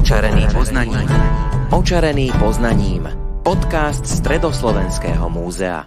Očarený poznaním. Očarený poznaním. Podcast Stredoslovenského múzea.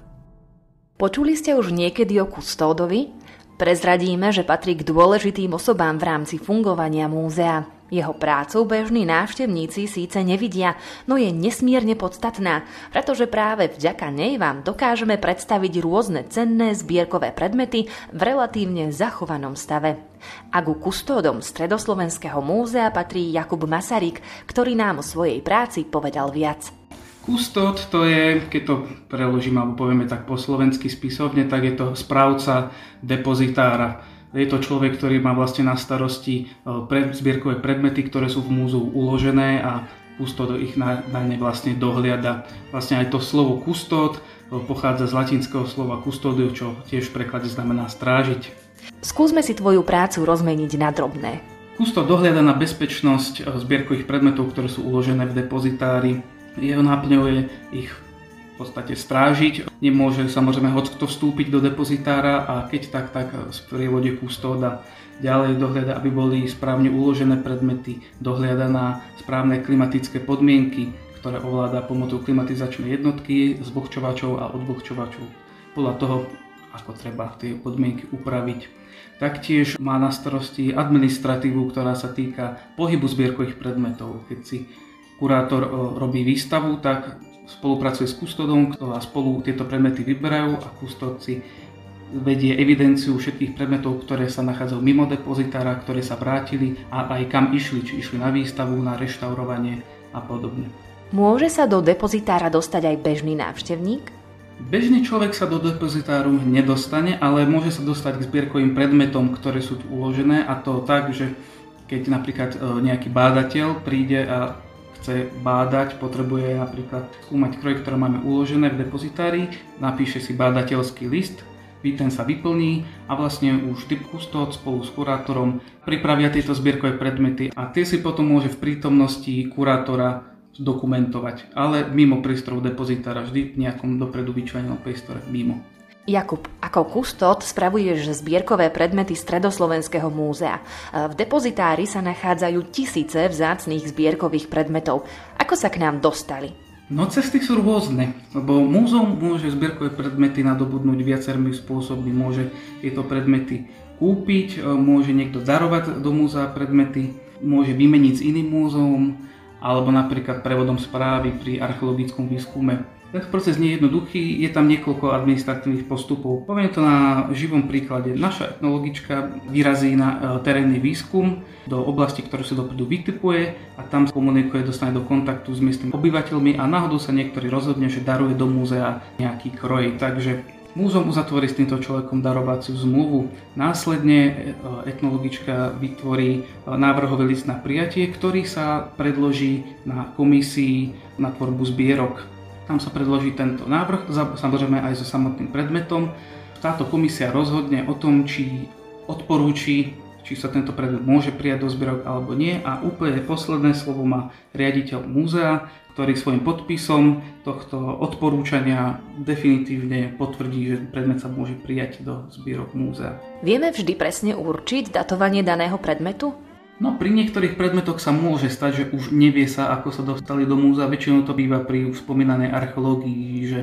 Počuli ste už niekedy o kustódovi? Prezradíme, že patrí k dôležitým osobám v rámci fungovania múzea. Jeho prácu bežní návštevníci síce nevidia, no je nesmierne podstatná, pretože práve vďaka nej vám dokážeme predstaviť rôzne cenné zbierkové predmety v relatívne zachovanom stave. A ku kustódom Stredoslovenského múzea patrí Jakub Masaryk, ktorý nám o svojej práci povedal viac. Kustód to je, keď to preložím alebo povieme tak po slovensky spisovne, tak je to správca depozitára. Je to človek, ktorý má vlastne na starosti zbierkové predmety, ktoré sú v múzeu uložené a kustód ich na ne vlastne dohliada. Vlastne aj to slovo kustód pochádza z latinského slova custodium, čo tiež v preklade znamená strážiť. Skúsme si tvoju prácu rozmeniť na drobné. Kustód dohliada na bezpečnosť zbierkových predmetov, ktoré sú uložené v depozitári. Jeho náplňou je ich v podstate strážiť. Nemôže samozrejme hockto vstúpiť do depozitára a keď tak v prievode kustóda ďalej dohliada, aby boli správne uložené predmety, dohliada na správne klimatické podmienky, ktoré ovláda pomocou klimatizačnej jednotky, zvlhčovačov a odvlhčovačov. Podľa toho, ako treba tie podmienky upraviť. Taktiež má na starosti administratívu, ktorá sa týka pohybu zbierkových predmetov. Keď si kurátor robí výstavu, tak spolupracuje s kustódom a spolu tieto predmety vyberajú a kustód si vedie evidenciu všetkých predmetov, ktoré sa nachádzajú mimo depozitára, ktoré sa vrátili a aj kam išli, či išli na výstavu, na reštaurovanie a podobne. Môže sa do depozitára dostať aj bežný návštevník? Bežný človek sa do depozitáru nedostane, ale môže sa dostať k zbierkovým predmetom, ktoré sú tu uložené, a to tak, že keď napríklad nejaký bádateľ príde a chce bádať, potrebuje napríklad skúmať kroje, ktoré máme uložené v depozitári, napíše si bádateľský list, ten sa vyplní a vlastne už kustód spolu s kurátorom pripravia tieto zbierkové predmety a tie si potom môže v prítomnosti kurátora dokumentovať, ale mimo prístrojov depozitára, vždy v nejakom dopredu vyčlenenom priestore mimo. Jakub, ako kustód spravuješ zbierkové predmety Stredoslovenského múzea. V depozitári sa nachádzajú tisíce vzácnych zbierkových predmetov. Ako sa k nám dostali? No cesty sú rôzne, lebo múzeum môže zbierkové predmety nadobudnúť viacerými spôsobmi. Môže tieto predmety kúpiť, môže niekto darovať do múzea predmety, môže vymeniť s iným múzeum, alebo napríklad prevodom správy pri archeologickom výskume. Tento proces nie je jednoduchý, je tam niekoľko administratívnych postupov. Poviem to na živom príklade. Naša etnologička vyrazí na terénny výskum do oblasti, ktorú si dopredu vytipuje a tam komunikuje, dostane do kontaktu s miestnymi obyvateľmi a náhodou sa niektorý rozhodne, že daruje do múzea nejaký kroj. Takže múzeum uzatvorí s týmto človekom darovaciu zmluvu. Následne etnologička vytvorí návrhový list na prijatie, ktorý sa predloží na komisii na tvorbu zbierok. Tam sa predloží tento návrh, samozrejme aj so samotným predmetom. Táto komisia rozhodne o tom, či odporúči, či sa tento predmet môže prijať do zbierok alebo nie. A úplne posledné slovo má riaditeľ múzea, ktorý svojím podpisom tohto odporúčania definitívne potvrdí, že predmet sa môže prijať do zbierok múzea. Vieme vždy presne určiť datovanie daného predmetu? No pri niektorých predmetoch sa môže stať, že už nevie sa, ako sa dostali do múzea. Väčšinou to býva pri už spomínanej archeológii, že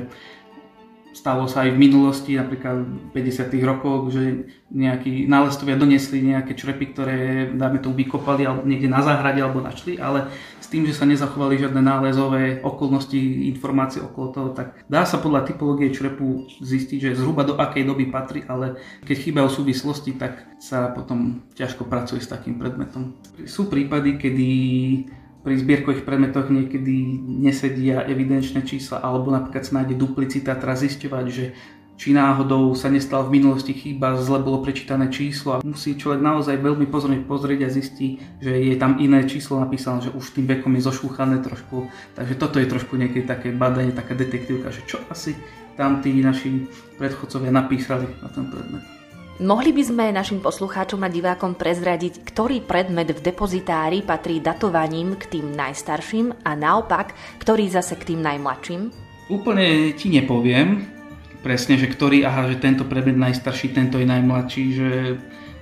stalo sa aj v minulosti, napríklad v 50. rokoch, že nejakí nálezcovia donesli nejaké črepy, ktoré dáme tomu vykopali alebo niekde na záhrade alebo našli, ale s tým, že sa nezachovali žiadne nálezové okolnosti, informácie okolo toho, tak dá sa podľa typológie črepu zistiť, že zhruba do akej doby patrí, ale keď chýbajú súvislosti, tak sa potom ťažko pracuje s takým predmetom. Sú prípady, kedy pri zbierkových predmetoch niekedy nesedia evidenčné čísla alebo napríklad sa nájde duplicita, treba zisťovať, že či náhodou sa nestala v minulosti chyba, zle bolo prečítané číslo a musí človek naozaj veľmi pozorne pozrieť a zistí, že je tam iné číslo napísané, že už tým vekom je zošúchané trošku. Takže toto je trošku niekedy také badanie, taká detektívka, že čo asi tam tí naši predchodcovia napísali na ten predmet. Mohli by sme našim poslucháčom a divákom prezradiť, ktorý predmet v depozitári patrí datovaním k tým najstarším a naopak, ktorý zase k tým najmladším? Úplne ti nepoviem presne, že ktorý, že tento predmet najstarší, tento je najmladší, že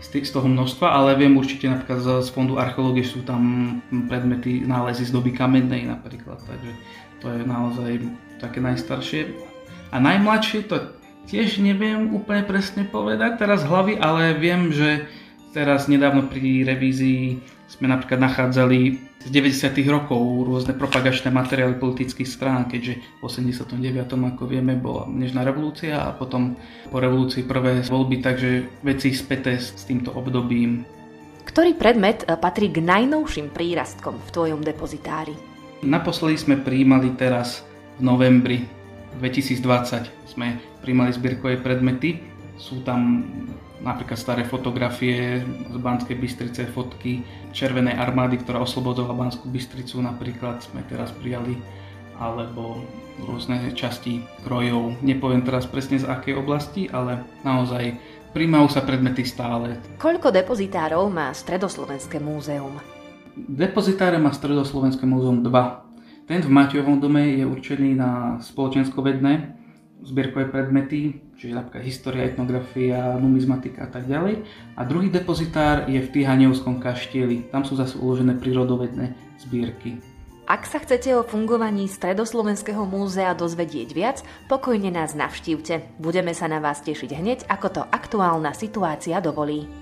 z toho množstva, ale viem určite napríklad z fondu archeológie sú tam predmety, nálezy z doby kamennej napríklad, takže to je naozaj také najstaršie. A najmladšie to tiež neviem úplne presne povedať teraz z hlavy, ale viem, že teraz nedávno pri revízii sme napríklad nachádzali z 90. rokov rôzne propagačné materiály politických strán, keďže v 89. ako vieme bola nežná revolúcia a potom po revolúcii prvé voľby, takže veci späté s týmto obdobím. Ktorý predmet patrí k najnovším prírastkom v tvojom depozitári? Naposledy sme prijímali teraz v novembri 2020 sme prijímali zbierkové predmety. Sú tam napríklad staré fotografie z Banskej Bystrice, fotky Červenej armády, ktorá oslobodovala Banskú Bystricu napríklad sme teraz prijali, alebo rôzne časti krojov. Nepoviem teraz presne z akej oblasti, ale naozaj prijímajú sa predmety stále. Koľko depozitárov má Stredoslovenské múzeum? Depozitáre má Stredoslovenské múzeum 2. Ten v Máťovom dome je určený na spoločenskovedné zbierkové predmety, čiže napríklad história, etnografia, numizmatika a tak ďalej. A druhý depozitár je v Tihanevskom kaštieli. Tam sú zase uložené prírodovedné zbierky. Ak sa chcete o fungovaní Stredoslovenského múzea dozvedieť viac, pokojne nás navštívte. Budeme sa na vás tešiť hneď, ako to aktuálna situácia dovolí.